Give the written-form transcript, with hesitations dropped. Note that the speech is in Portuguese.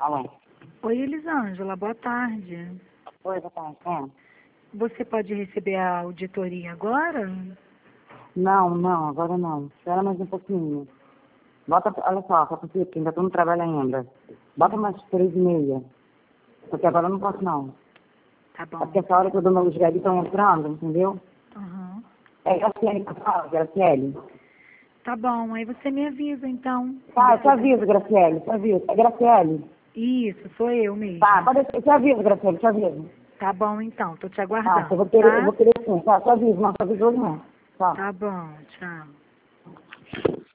Alô? Oi, Elisângela, boa tarde. Oi, boa tarde. É. Você pode receber a auditoria agora? Não, agora não. Espera mais um pouquinho. Bota, olha só porque ainda estou no trabalho ainda. Bota mais 3h30. Porque agora eu não posso não. Tá É bom. porque essa hora que eu dou meu garis estão entrando, entendeu? Aham. É Graciele que fala, Graciele. Tá bom, aí você me avisa então. Tá, eu te aviso, Graciele, te aviso. É Graciele. Isso, sou eu mesmo. Tá, pode deixar, eu te aviso, Graciele, te aviso. Tá bom então, tô te Tá, aguardando, eu vou tá? querer sim. Tá, te aviso, não, te aviso hoje não. Tá. Tá bom, tchau.